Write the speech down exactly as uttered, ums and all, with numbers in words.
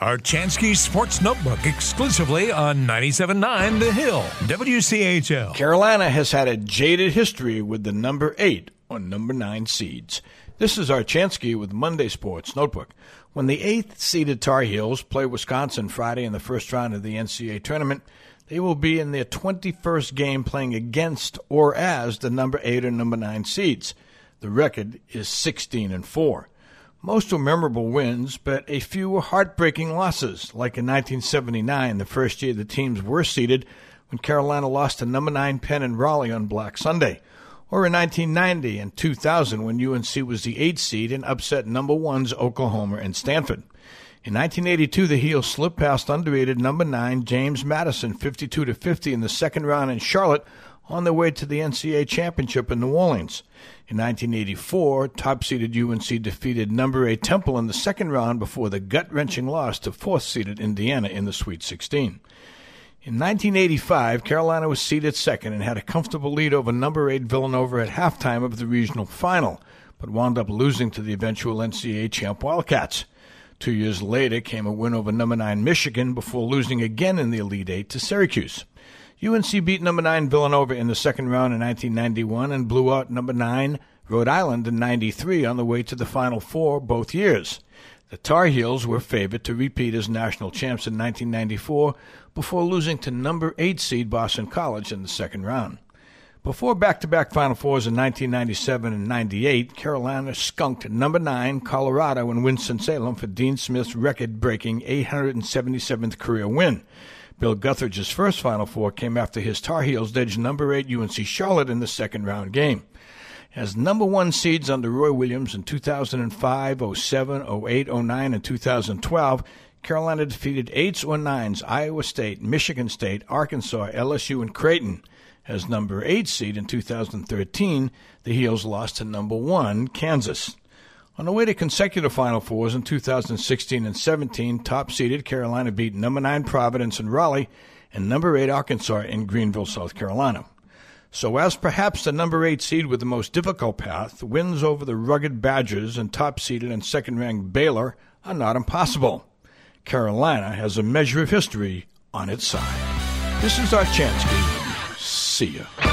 Archansky Sports Notebook exclusively on ninety-seven point nine The Hill, W C H L. Carolina has had a jaded history with the number eight or number nine seeds. This is Archansky with Monday Sports Notebook. When the eighth-seeded Tar Heels play Wisconsin Friday in the first round of the N C double A tournament, they will be in their twenty-first game playing against or as the number eight or number nine seeds. The record is sixteen and four. Most were memorable wins, but a few were heartbreaking losses, like in nineteen seventy-nine, the first year the teams were seeded, when Carolina lost to number nine Penn and Raleigh on Black Sunday. Or in nineteen ninety and two thousand, when U N C was the eighth seed and upset number ones Oklahoma and Stanford. In nineteen eighty-two, the Heels slipped past underrated number nine James Madison fifty-two to fifty in the second round in Charlotte on their way to the N C double A championship in New Orleans. In nineteen eighty-four, top-seeded U N C defeated number eight Temple in the second round before the gut-wrenching loss to fourth-seeded Indiana in the Sweet sixteen. In nineteen eighty-five, Carolina was seeded second and had a comfortable lead over number eight Villanova at halftime of the regional final, but wound up losing to the eventual N C double A champ Wildcats. Two years later came a win over number nine Michigan before losing again in the Elite Eight to Syracuse. U N C beat number nine Villanova in the second round in nineteen ninety-one and blew out number nine Rhode Island in ninety-three on the way to the Final Four both years. The Tar Heels were favored to repeat as national champs in nineteen ninety-four before losing to number eight seed Boston College in the second round. Before back-to-back Final Fours in nineteen ninety-seven and ninety-eight, Carolina skunked number nine Colorado in Winston-Salem for Dean Smith's record-breaking eight hundred seventy-seventh career win. Bill Guthridge's first Final Four came after his Tar Heels edged number eight U N C Charlotte in the second-round game. As number one seeds under Roy Williams in two thousand five, oh seven, oh eight, oh nine, and two thousand twelve, Carolina defeated eights or nines Iowa State, Michigan State, Arkansas, L S U, and Creighton. As number eight seed in two thousand thirteen, the Heels lost to number one Kansas. On the way to consecutive Final Fours in two thousand sixteen and seventeen, top-seeded Carolina beat number nine Providence in Raleigh and number eight Arkansas in Greenville, South Carolina. So as perhaps the number eight seed with the most difficult path, wins over the rugged Badgers and top-seeded and second-ranked Baylor are not impossible. Carolina has a measure of history on its side. This is Archansky. See ya.